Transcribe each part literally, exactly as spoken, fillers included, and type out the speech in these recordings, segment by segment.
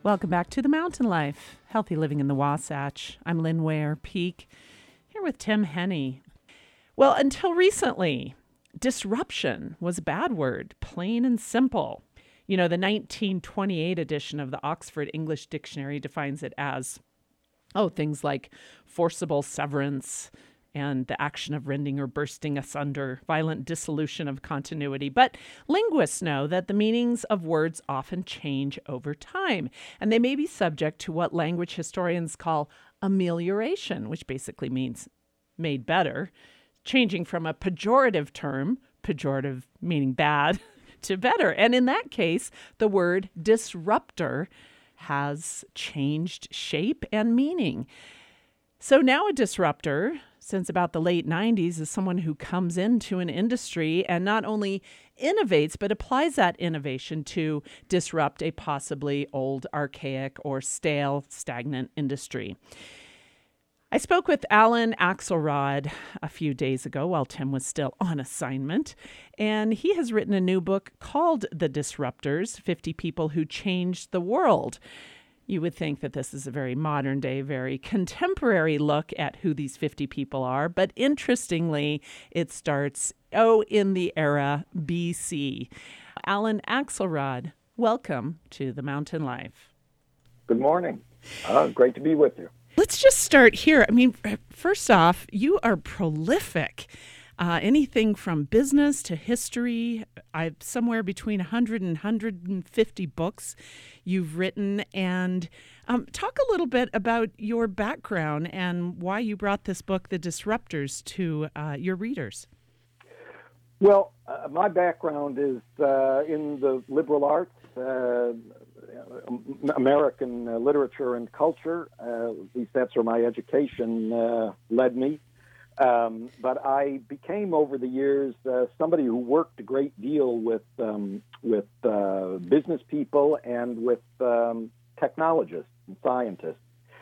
Welcome back to The Mountain Life, Healthy Living in the Wasatch. I'm Lynn Ware Peak, here with Tim Henne. Well, until recently, disruption was a bad word, plain and simple. You know, the nineteen twenty-eight edition of the Oxford English Dictionary defines it as, oh, things like forcible severance and the action of rending or bursting asunder, violent dissolution of continuity. But linguists know that the meanings of words often change over time, and they may be subject to what language historians call amelioration, which basically means made better, changing from a pejorative term, pejorative meaning bad, to better. And in that case, the word disruptor has changed shape and meaning. So now a disruptor, since about the late nineties, is someone who comes into an industry and not only innovates, but applies that innovation to disrupt a possibly old, archaic, or stale, stagnant industry. I spoke with Alan Axelrod a few days ago while Tim was still on assignment, and he has written a new book called The Disruptors, fifty People Who Changed the World. You would think that this is a very modern day, very contemporary look at who these fifty people are. But interestingly, it starts, oh, in the era B C. Alan Axelrod, welcome to The Mountain Life. Good morning. Uh, great to be with you. Let's just start here. I mean, first off, you are prolific. Uh, anything from business to history, I've somewhere between one hundred and one hundred fifty books you've written. And um, talk a little bit about your background and why you brought this book, The Disruptors, to uh, your readers. Well, uh, my background is uh, in the liberal arts, uh, American uh, literature and culture. Uh, at least that's where my education uh, led me. Um, but I became, over the years, uh, somebody who worked a great deal with um, with uh, business people and with um, technologists and scientists.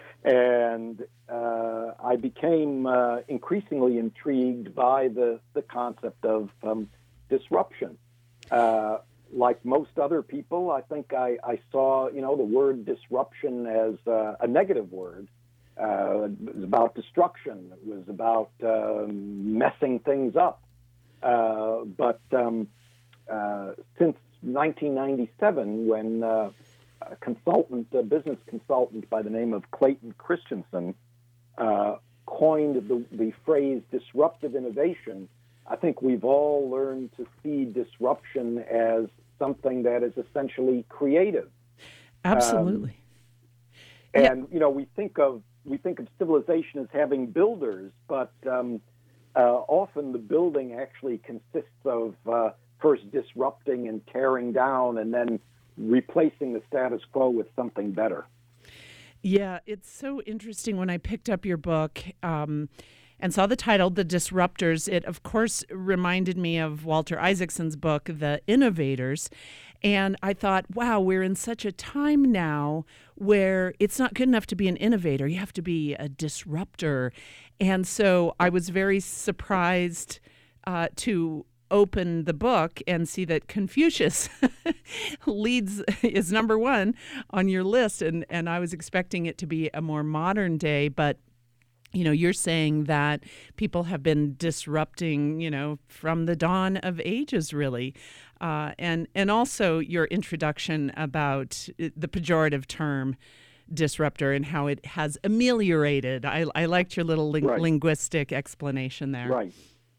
And uh, I became uh, increasingly intrigued by the, the concept of um, disruption. Uh, like most other people, I think I, I saw, you know, the word disruption as uh, a negative word. Uh, it was about destruction. It was about um, messing things up. Uh, but um, uh, since nineteen ninety-seven, when uh, a consultant, a business consultant by the name of Clayton Christensen, uh, coined the, the phrase disruptive innovation, I think we've all learned to see disruption as something that is essentially creative. Absolutely. Um, and, yeah. you know, we think of We think of civilization as having builders, but um, uh, often the building actually consists of uh, first disrupting and tearing down and then replacing the status quo with something better. Yeah, it's so interesting. When I picked up your book um, and saw the title, The Disruptors, it, of course, reminded me of Walter Isaacson's book, The Innovators. And I thought, wow, we're in such a time now where it's not good enough to be an innovator. You have to be a disruptor. And so I was very surprised uh, to open the book and see that Confucius leads is number one on your list. And, and I was expecting it to be a more modern day, but you know, you're saying that people have been disrupting, you know, from the dawn of ages, really. Uh, and and also your introduction about the pejorative term disruptor and how it has ameliorated. I, I liked your little ling- right. linguistic explanation there. Right.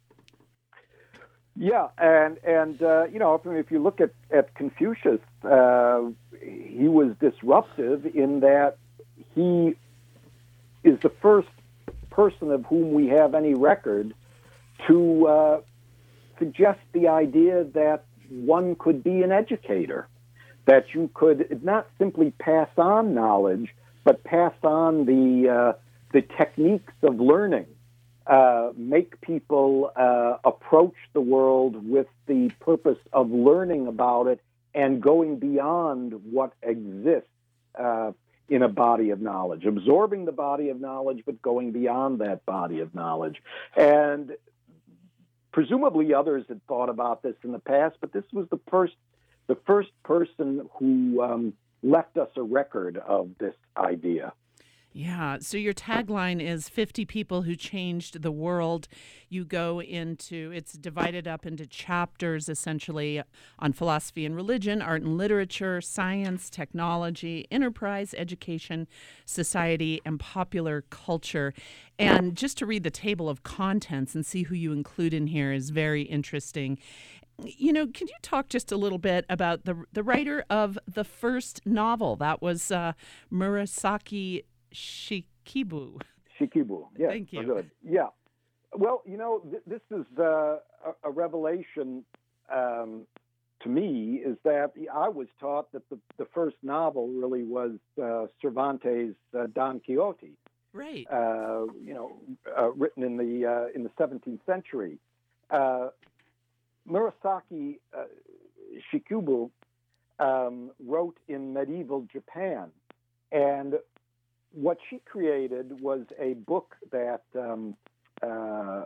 Yeah, and, and uh, you know, if, if you look at, at Confucius, uh, he was disruptive in that he is the first person of whom we have any record to uh, suggest the idea that one could be an educator, that you could not simply pass on knowledge, but pass on the uh, the techniques of learning, uh, make people uh, approach the world with the purpose of learning about it and going beyond what exists uh, in a body of knowledge, absorbing the body of knowledge, but going beyond that body of knowledge. And presumably others had thought about this in the past, but this was the first, the first person who um, left us a record of this idea. Yeah. So your tagline is fifty people who changed the world. You go into, it's divided up into chapters essentially on philosophy and religion, art and literature, science, technology, enterprise, education, society, and popular culture. And just to read the table of contents and see who you include in here is very interesting. You know, can you talk just a little bit about the the writer of the first novel? That was uh, Murasaki Shikibu. Shikibu, yes. Thank you. Good. Yeah. Well, you know, th- this is uh, a, a revelation um, to me, is that I was taught that the, the first novel really was uh, Cervantes' uh, Don Quixote. Right. Uh, you know, uh, written in the uh, in the seventeenth century. Uh, Murasaki uh, Shikibu um, wrote in medieval Japan, and what she created was a book that um, uh,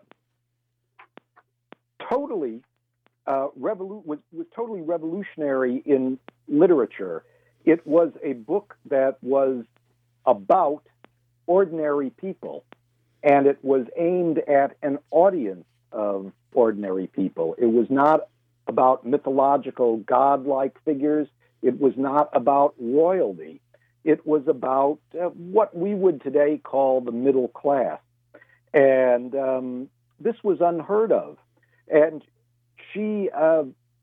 totally uh, revolu- was, was totally revolutionary in literature. It was a book that was about ordinary people, and it was aimed at an audience of ordinary people. It was not about mythological godlike figures. It was not about royalty. It was about uh, what we would today call the middle class. And um, this was unheard of. And she, uh,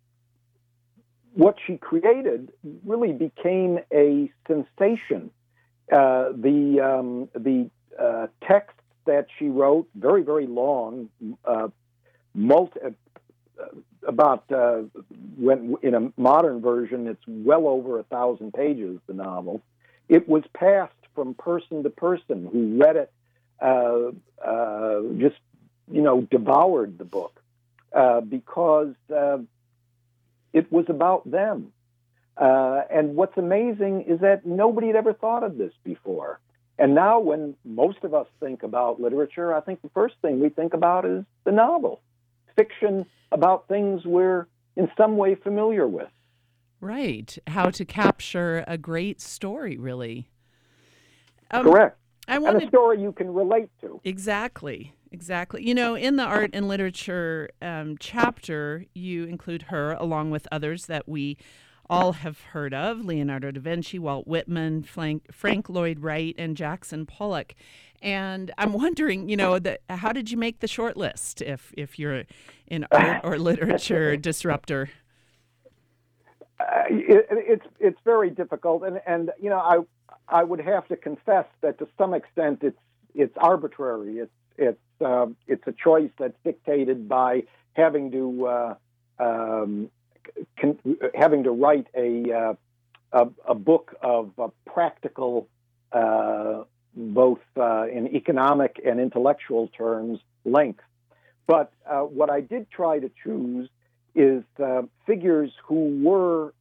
what she created really became a sensation. Uh, the um, the uh, text that she wrote, very, very long, uh, multi, uh, about, uh, when in a modern version, it's well over a thousand pages, the novel. It was passed from person to person who read it, uh, uh, just, you know, devoured the book uh, because uh, it was about them. Uh, and what's amazing is that nobody had ever thought of this before. And now when most of us think about literature, I think the first thing we think about is the novel, fiction about things we're in some way familiar with. Right. How to capture a great story, really. Um, Correct. I wanted... And a story you can relate to. Exactly. Exactly. You know, in the art and literature um, chapter, you include her along with others that we all have heard of: Leonardo da Vinci, Walt Whitman, Frank, Frank Lloyd Wright, and Jackson Pollock. And I'm wondering, you know, the, how did you make the short list if, if you're an art or literature disruptor? Uh, it, it's it's very difficult, and and you know I I would have to confess that to some extent it's it's arbitrary. It's it's uh, it's a choice that's dictated by having to uh, um, con- having to write a uh, a, a book of uh, practical, uh, both uh, in economic and intellectual terms, length. But uh, what I did try to choose is uh, figures who were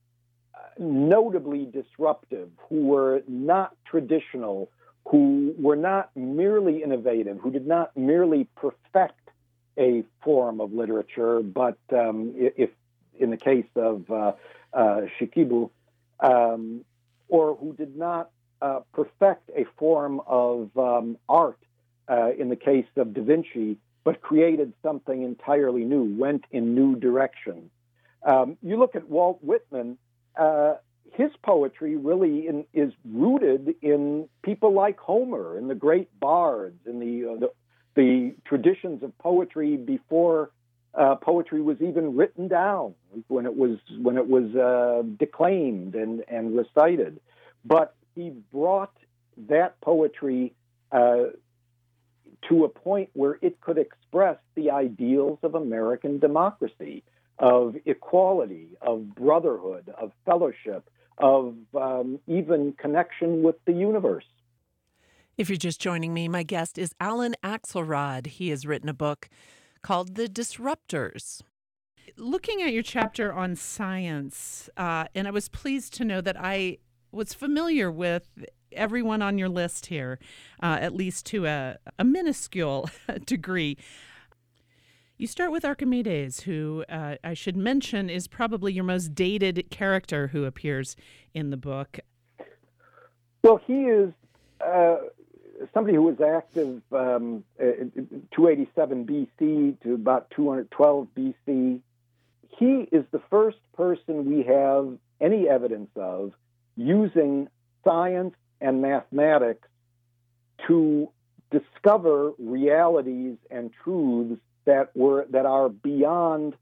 notably disruptive, who were not traditional, who were not merely innovative, who did not merely perfect a form of literature, but um, if in the case of uh, uh, Shikibu, um, or who did not uh, perfect a form of um, art uh, in the case of Da Vinci, but created something entirely new, went in new directions. Um, you look at Walt Whitman, uh, his poetry really in, is rooted in people like Homer and the great bards and the, uh, the, the traditions of poetry before uh, poetry was even written down, when it was when it was uh, declaimed and, and recited. But he brought that poetry uh, to a point where it could express the ideals of American democracy, of equality, of brotherhood, of fellowship, of um, even connection with the universe. If you're just joining me, my guest is Alan Axelrod. He has written a book called The Disruptors. Looking at your chapter on science, uh, and I was pleased to know that I was familiar with everyone on your list here, uh, at least to a, a minuscule degree. You start with Archimedes, who uh, I should mention is probably your most dated character who appears in the book. Well, he is uh, somebody who was active um, two eighty-seven B C to about two twelve B C. He is the first person we have any evidence of using science and mathematics to discover realities and truths that were that are beyond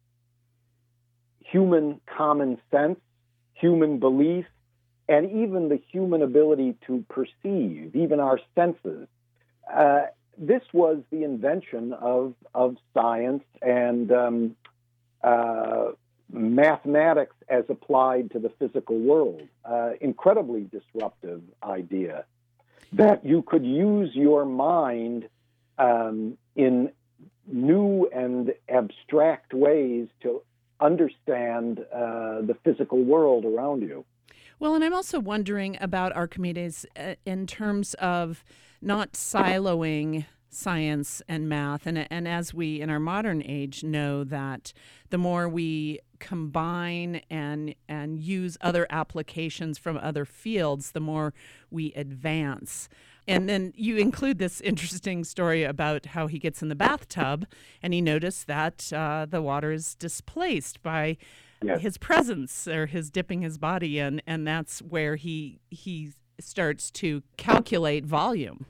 human common sense, human belief, and even the human ability to perceive, even our senses. Uh, this was the invention of of science and um, uh, mathematics as applied to the physical world. Uh, incredibly disruptive idea that you could use your mind um, in new and abstract ways to understand uh, the physical world around you. Well, and I'm also wondering about Archimedes uh, in terms of not siloing science and math. And, and as we in our modern age know that the more we combine and and use other applications from other fields, the more we advance. And then you include this interesting story about how he gets in the bathtub and he noticed that uh, the water is displaced by yes. his presence or his dipping his body in, and that's where he he starts to calculate volume.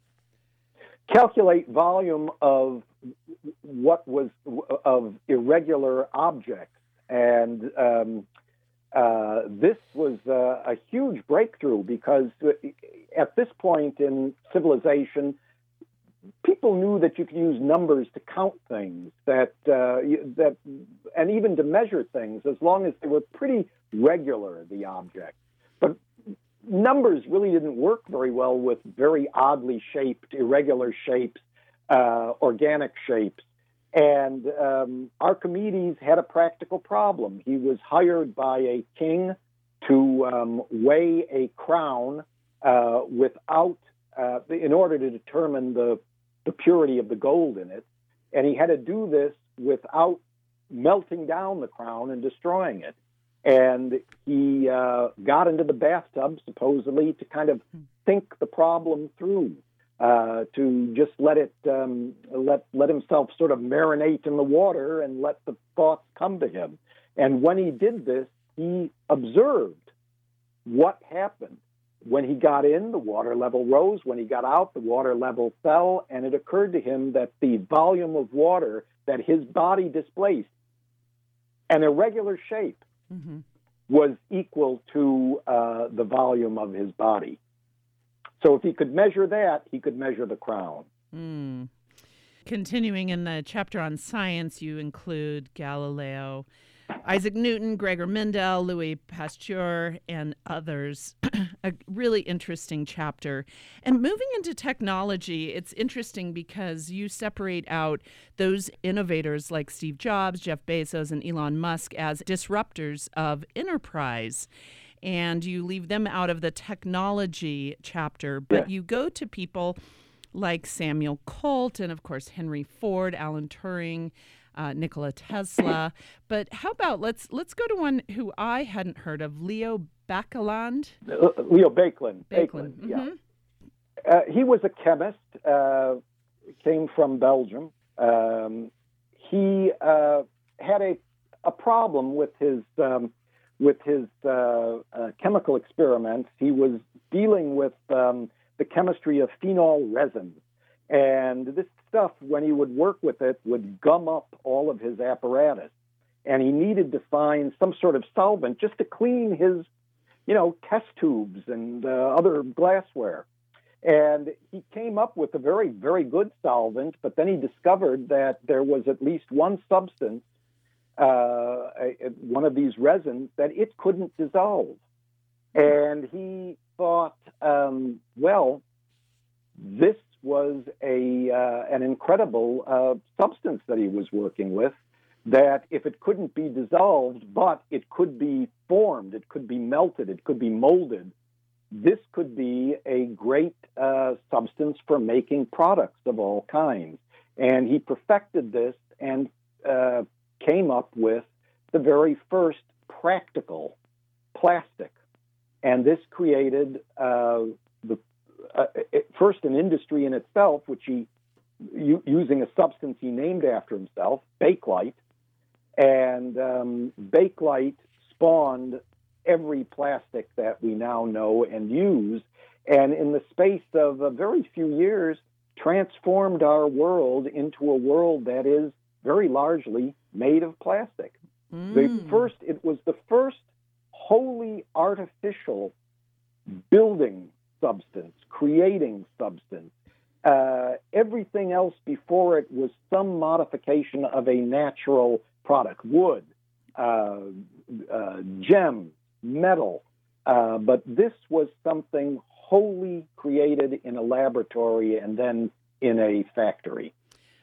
Calculate volume of what was of irregular objects. And um, uh, this was uh, a huge breakthrough because at this point in civilization, people knew that you could use numbers to count things, that uh, that, and even to measure things, as long as they were pretty regular, the object. But numbers really didn't work very well with very oddly shaped, irregular shapes, uh, organic shapes. And um, Archimedes had a practical problem. He was hired by a king to um, weigh a crown uh, without, uh, in order to determine the, the purity of the gold in it. And he had to do this without melting down the crown and destroying it. And he uh, got into the bathtub, supposedly, to kind of think the problem through. Uh, to just let it um, let let himself sort of marinate in the water and let the thoughts come to him. And when he did this, he observed what happened. When he got in, the water level rose. When he got out, the water level fell. And it occurred to him that the volume of water that his body displaced, an irregular shape, mm-hmm. was equal to uh, the volume of his body. So if he could measure that, he could measure the crown. Mm. Continuing in the chapter on science, you include Galileo, Isaac Newton, Gregor Mendel, Louis Pasteur, and others. A really interesting chapter. And moving into technology, it's interesting because you separate out those innovators like Steve Jobs, Jeff Bezos, and Elon Musk as disruptors of enterprise. And you leave them out of the technology chapter, but yeah. you go to people like Samuel Colt and, of course, Henry Ford, Alan Turing, uh, Nikola Tesla. But how about let's let's go to one who I hadn't heard of, Leo Baekeland. Uh, Leo Baekeland. Baekeland. Mm-hmm. Yeah. Uh, he was a chemist. Uh, came from Belgium. Um, he uh, had a a problem with his. Um, With his uh, uh, chemical experiments, he was dealing with um, the chemistry of phenol resin. And this stuff, when he would work with it, would gum up all of his apparatus. And he needed to find some sort of solvent just to clean his, you know, test tubes and uh, other glassware. And he came up with a very, very good solvent, but then he discovered that there was at least one substance Uh, one of these resins that it couldn't dissolve. And he thought, um, well, this was a uh, an incredible uh, substance that he was working with, that if it couldn't be dissolved, but it could be formed, it could be melted, it could be molded, this could be a great uh, substance for making products of all kinds. And he perfected this and uh, came up with the very first practical plastic. And this created uh, the uh, it, first an industry in itself, which he, u- using a substance he named after himself, Bakelite. And um, Bakelite spawned every plastic that we now know and use. And in the space of a very few years, transformed our world into a world that is very largely made of plastic. Mm. The first, it was the first wholly artificial building substance, creating substance. Uh, everything else before it was some modification of a natural product, wood, uh, uh, gems, metal. Uh, but this was something wholly created in a laboratory and then in a factory.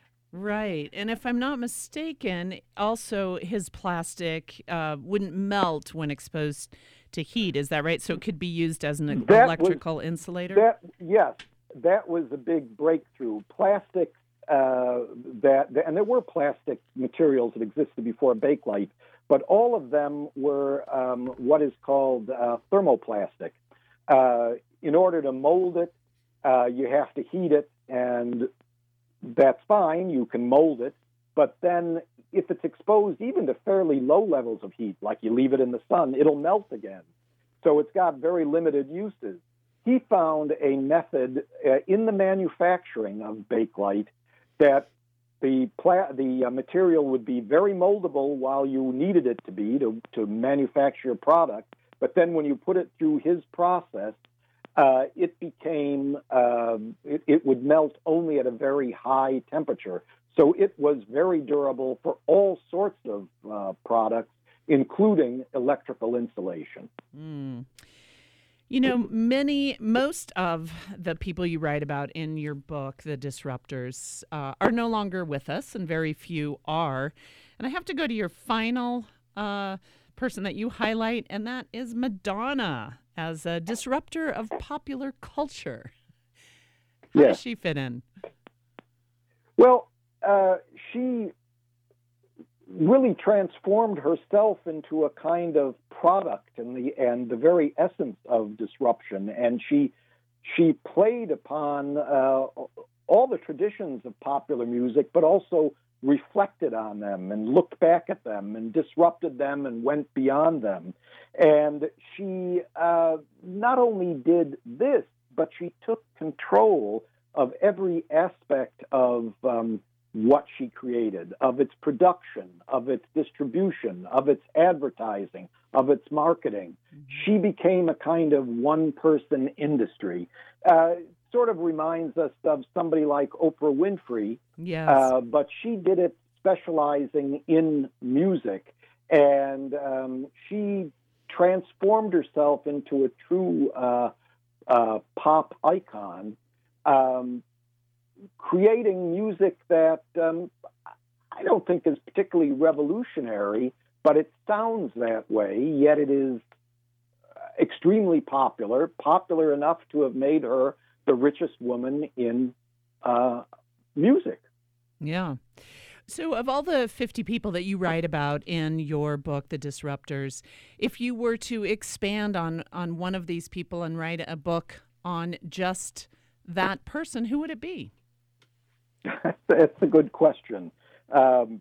Right. And if I'm not mistaken, also his plastic uh, wouldn't melt when exposed to heat. Is that right? So it could be used as an That electrical was, insulator? That, yes, that was a big breakthrough. Plastics, uh, that, and there were plastic materials that existed before Bakelite, but all of them were um, what is called uh, thermoplastic. Uh, in order to mold it, uh, you have to heat it, and that's fine. You can mold it. But then if it's exposed even to fairly low levels of heat, like you leave it in the sun, it'll melt again. So it's got very limited uses. He found a method uh, in the manufacturing of Bakelite that the pla- the uh, material would be very moldable while you needed it to be to, to manufacture your product. But then when you put it through his process, uh, it became, uh, it, it would melt only at a very high temperature. So it was very durable for all sorts of uh, products, including electrical insulation. Mm. You know, many, most of the people you write about in your book, The Disruptors, uh, are no longer with us, and very few are. And I have to go to your final uh, person that you highlight, and that is Madonna as a disruptor of popular culture. How Yes. does she fit in? Well, uh, she really transformed herself into a kind of product and the and the very essence of disruption. And she she played upon uh, all the traditions of popular music, but also reflected on them and looked back at them and disrupted them and went beyond them. And she uh, not only did this, but she took control of every aspect of um, what she created, of its production, of its distribution, of its advertising, of its marketing. Mm-hmm. She became a kind of one-person industry. Uh, sort of reminds us of somebody like Oprah Winfrey, yes. uh, but she did it specializing in music, and um, she transformed herself into a true uh, uh, pop icon, um, creating music that um, I don't think is particularly revolutionary, but it sounds that way, yet it is extremely popular, popular enough to have made her the richest woman in uh, music. Yeah. So of all the fifty people that you write about in your book, The Disruptors, if you were to expand on, on one of these people and write a book on just that person, who would it be? That's a good question. Um,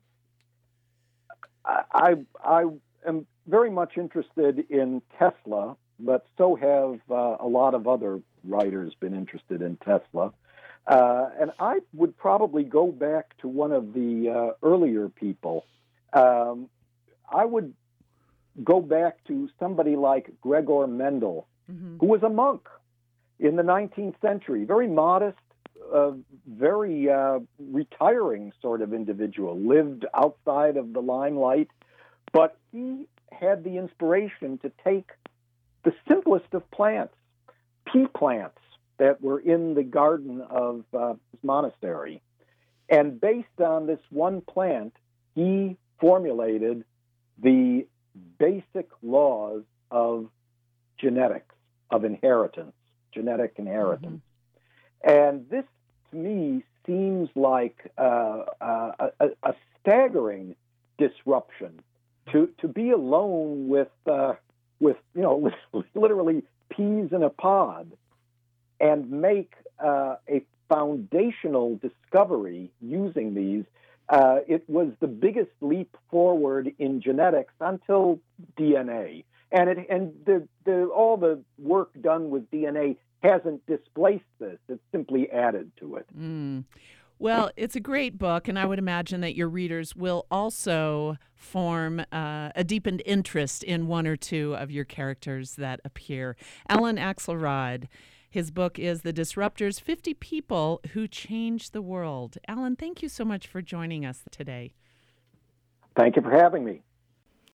I, I am very much interested in Tesla, but so have uh, a lot of other writers been interested in Tesla. Uh, and I would probably go back to one of the uh, earlier people. Um, I would go back to somebody like Gregor Mendel, mm-hmm. who was a monk in the nineteenth century, very modest, uh, very uh, retiring sort of individual, lived outside of the limelight, but he had the inspiration to take the simplest of plants, pea plants, that were in the garden of uh, his monastery. And based on this one plant, he formulated the basic laws of genetics, of inheritance, genetic inheritance. Mm-hmm. And this, to me, seems like uh, uh, a, a staggering disruption to to be alone with uh, with you know literally peas in a pod and make uh, a foundational discovery using these. Uh, it was the biggest leap forward in genetics until D N A, and it and the, the all the work done with D N A hasn't displaced this; it's simply added to it. Mm. Well, it's a great book, and I would imagine that your readers will also form uh, a deepened interest in one or two of your characters that appear. Alan Axelrod, his book is The Disruptors, fifty People Who Changed the World. Alan, thank you so much for joining us today. Thank you for having me.